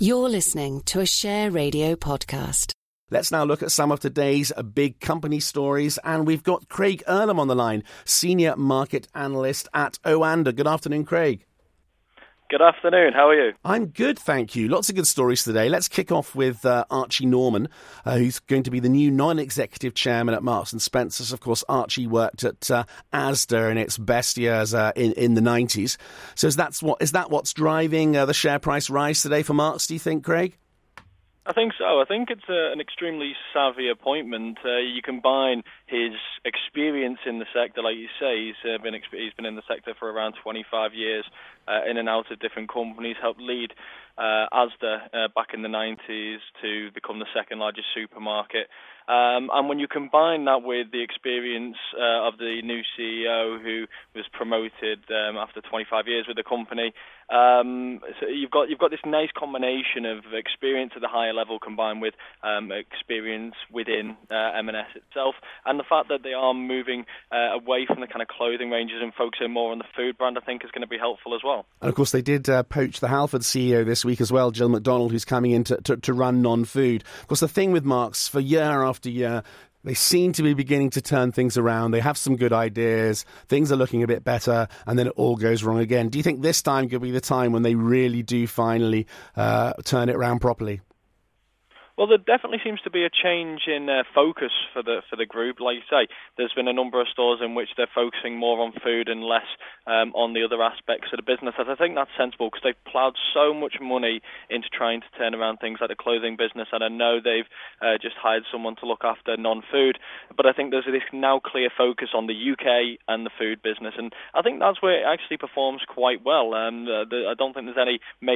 You're listening to a Share Radio podcast. Let's now look at some of today's big company stories, and we've got Craig Earlham on the line, Senior Market Analyst at Oanda. Good afternoon, Craig. Good afternoon. How are you? I'm good, thank you. Lots of good stories today. Let's kick off with Archie Norman, who's going to be the new non-executive chairman at Marks and Spencer's. Of course, Archie worked at Asda in its best years in the 90s. So is that what's driving the share price rise today for Marks, do you think, Craig? I think so. I think it's an extremely savvy appointment. You combine his experience in the sector, like you say, he's been in the sector for around 25 years, in and out of different companies, helped lead Asda back in the 90s to become the second largest supermarket. And when you combine that with the experience of the new CEO who was promoted after 25 years with the company, so you've got this nice combination of experience at the higher level combined with experience within M&S itself, and the fact that they are moving away from the kind of clothing ranges and focusing more on the food brand, I think is going to be helpful as well. And of course they did poach the Halford CEO this week as well, Jill McDonald, who's coming in to run non-food. Of course, the thing with Marks, for year after year, they seem to be beginning to turn things around. They have some good ideas. Things are looking a bit better, and then it all goes wrong again. Do you think this time could be the time when they really do finally turn it around properly? Well, there definitely seems to be a change in focus for the group. Like you say, there's been a number of stores in which they're focusing more on food and less on the other aspects of the business. And I think that's sensible because they've ploughed so much money into trying to turn around things like the clothing business. And I know they've just hired someone to look after non-food. But I think there's this now clear focus on the UK and the food business. And I think that's where it actually performs quite well. I don't think there's any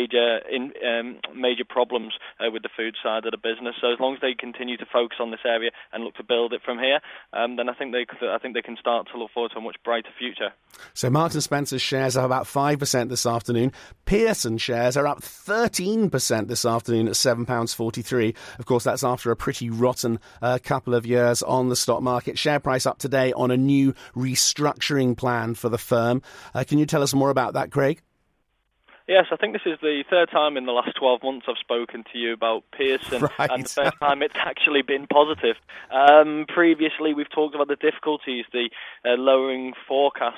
major problems with the food side of the business. So as long as they continue to focus on this area and look to build it from here, then I think they can start to look forward to a much brighter future. So Marks and Spencer's shares are about 5% this afternoon. Pearson shares are up 13% this afternoon at £7.43. Of course, that's after a pretty rotten couple of years on the stock market. Share price up today on a new restructuring plan for the firm. Can you tell us more about that, Craig? Yes, I think this is the third time in the last 12 months I've spoken to you about Pearson, right. And the first time it's actually been positive. Previously, we've talked about the difficulties, the lowering forecasts,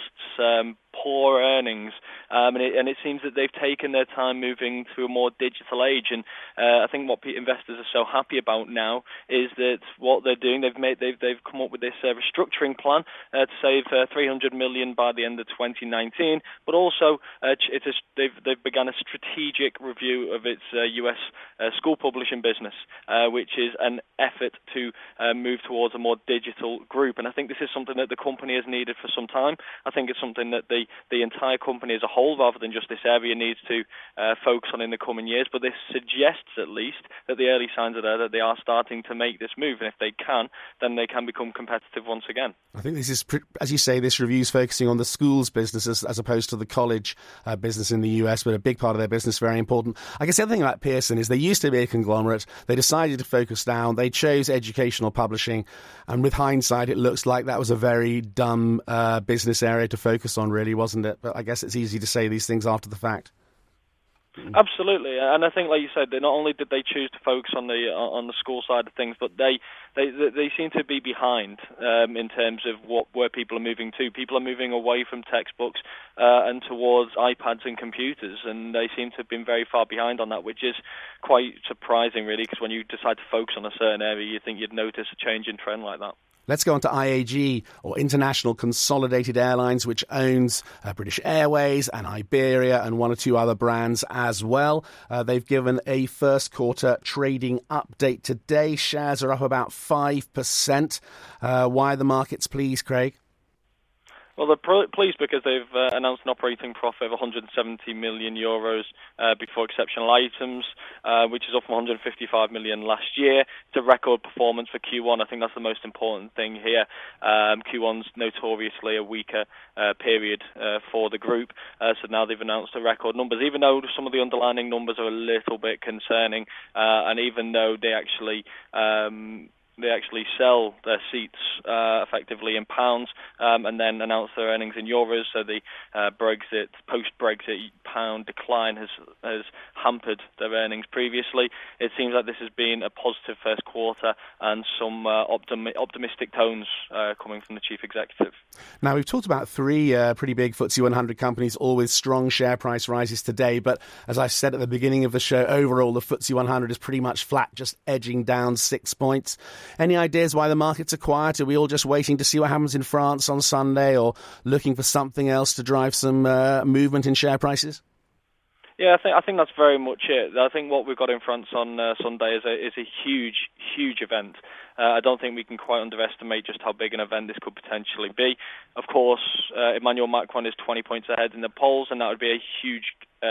poor earnings, and it seems that they've taken their time moving to a more digital age. And I think what investors are so happy about now is that what they're doing, they've come up with this restructuring plan to save 300 million by the end of 2019, but also they've begun a strategic review of its US school publishing business, which is an effort to move towards a more digital group. And I think this is something that the company has needed for some time. I think it's something that the entire company as a whole, rather than just this area, needs to focus on in the coming years. But this suggests, at least, that the early signs are there that they are starting to make this move. And if they can, then they can become competitive once again. I think this is, as you say, this review's focusing on the schools business as opposed to the college business in the US, but a big part of their business, very important. I guess the other thing about Pearson is they used to be a conglomerate. They decided to focus down. They chose educational publishing. And with hindsight, it looks like that was a very dumb business area to focus on, really, wasn't it? But I guess it's easy to say these things after the fact. Absolutely, and I think, like you said, not only did they choose to focus on the school side of things, but they seem to be behind in terms of where people are moving to. People are moving away from textbooks and towards iPads and computers, and they seem to have been very far behind on that, which is quite surprising, really, because when you decide to focus on a certain area, you think you'd notice a change in trend like that. Let's go on to IAG, or International Consolidated Airlines, which owns British Airways and Iberia and one or two other brands as well. They've given a first quarter trading update today. Shares are up about 5%. Why are the markets pleased, Craig? Well, they're pleased because they've announced an operating profit of 170 million euros before exceptional items, which is up from 155 million last year. It's a record performance for Q1. I think that's the most important thing here. Q1's notoriously a weaker period for the group, so now they've announced the record numbers, even though some of the underlying numbers are a little bit concerning, and even though they actually they actually sell their seats effectively in pounds and then announce their earnings in euros. So the post-Brexit pound decline has hampered their earnings previously. It seems like this has been a positive first quarter and some optimistic tones coming from the chief executive. Now, we've talked about three pretty big FTSE 100 companies, all with strong share price rises today. But as I said at the beginning of the show, overall, the FTSE 100 is pretty much flat, just edging down 6 points. Any ideas why the markets are quiet? Are we all just waiting to see what happens in France on Sunday, or looking for something else to drive some movement in share prices? Yeah, I think that's very much it. I think what we've got in France on Sunday is a huge event. I don't think we can quite underestimate just how big an event this could potentially be. Of course, Emmanuel Macron is 20 points ahead in the polls, and that would be a huge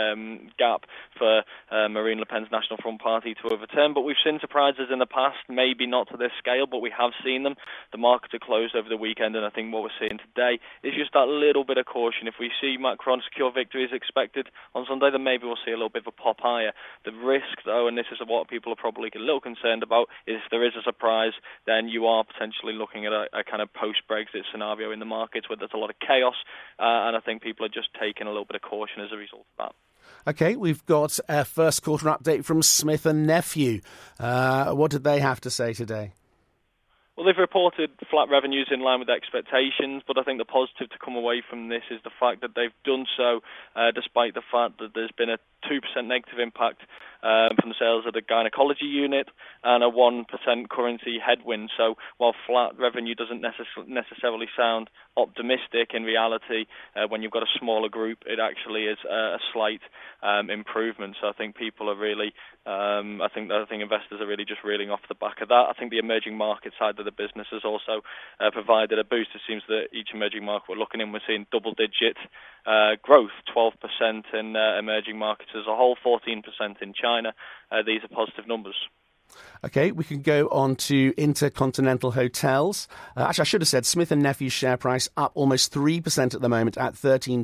gap for Marine Le Pen's National Front Party to overturn. But we've seen surprises in the past, maybe not to this scale, but we have seen them. The markets are closed over the weekend, and I think what we're seeing today is just that little bit of caution. If we see Macron secure victory as expected on Sunday, then maybe we'll see a little bit of a pop higher. The risk, though, and this is what people are probably a little concerned about, is if there is a surprise, then you are potentially looking at a kind of post-Brexit scenario in the markets where there's a lot of chaos, and I think people are just taking a little bit of caution as a result of that. OK, we've got a first quarter update from Smith & Nephew. What did they have to say today? Well, they've reported flat revenues in line with expectations, but I think the positive to come away from this is the fact that they've done so despite the fact that there's been a 2% negative impact from the sales of the gynecology unit and a 1% currency headwind. So while flat revenue doesn't necessarily sound optimistic, in reality, when you've got a smaller group, it actually is a slight improvement. So I think people are really, I think investors are really just reeling off the back of that. I think the emerging market side of the business has also provided a boost. It seems that each emerging market we're looking in, we're seeing double-digit growth, 12% in emerging markets as a whole, 14% in China. These are positive numbers. OK, we can go on to Intercontinental Hotels. Actually, I should have said Smith & Nephew's share price up almost 3% at the moment at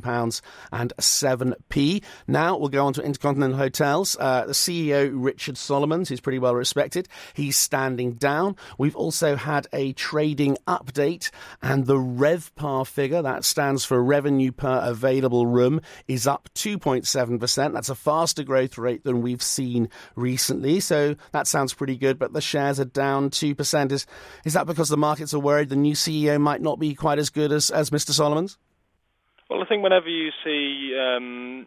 £13.07. Now we'll go on to Intercontinental Hotels. The CEO, Richard Solomons, who's pretty well respected, he's standing down. We've also had a trading update, and the RevPAR figure, that stands for revenue per available room, is up 2.7%. That's a faster growth rate than we've seen recently. So that sounds pretty good, but the shares are down 2%. Is that because the markets are worried the new CEO might not be quite as good as Mr. Solomons? Well, I think whenever you see a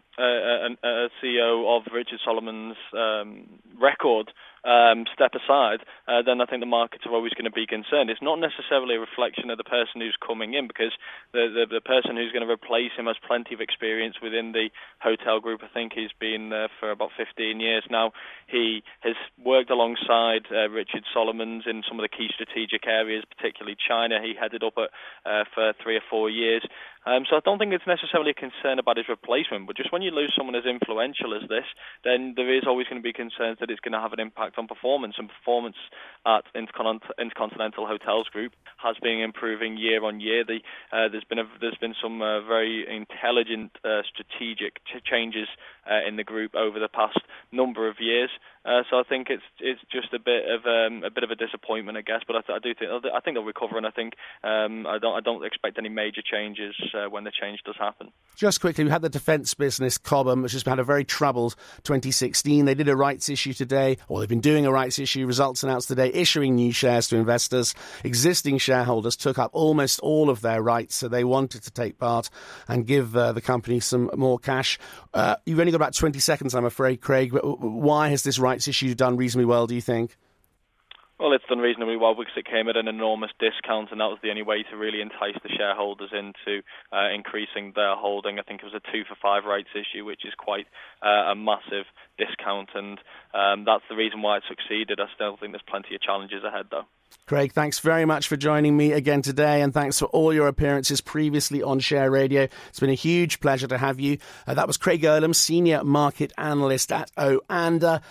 CEO of Richard Solomons' record step aside, then I think the markets are always going to be concerned. It's not necessarily a reflection of the person who's coming in, because the person who's going to replace him has plenty of experience within the hotel group. I think he's been there for about 15 years now. He has worked alongside Richard Solomons in some of the key strategic areas, particularly China. He headed up for 3 or 4 years. So I don't think it's necessarily a concern about his replacement, but just when you lose someone as influential as this, then there is always going to be concerns that it's going to have an impact on performance, and performance at Intercontinental Hotels Group has been improving year on year. There's been some very intelligent strategic changes in the group over the past number of years. So I think it's just a bit of a disappointment, I guess. But I think they'll recover, and I think I don't expect any major changes when the change does happen. Just quickly, we had the defence business Cobham, which has had a very troubled 2016. They did a rights issue today, or they've been doing a rights issue. Results announced today, issuing new shares to investors. Existing shareholders took up almost all of their rights, so they wanted to take part and give the company some more cash. You've only got about 20 seconds, I'm afraid, Craig. But why has this rights issue done reasonably well, do you think? Well, it's done reasonably well because it came at an enormous discount, and that was the only way to really entice the shareholders into increasing their holding. I think it was a 2-for-5 rights issue, which is quite a massive discount, and that's the reason why it succeeded. I still think there's plenty of challenges ahead, though. Craig, thanks very much for joining me again today, and thanks for all your appearances previously on Share Radio. It's been a huge pleasure to have you. That was Craig Erlam, Senior Market Analyst at Oanda.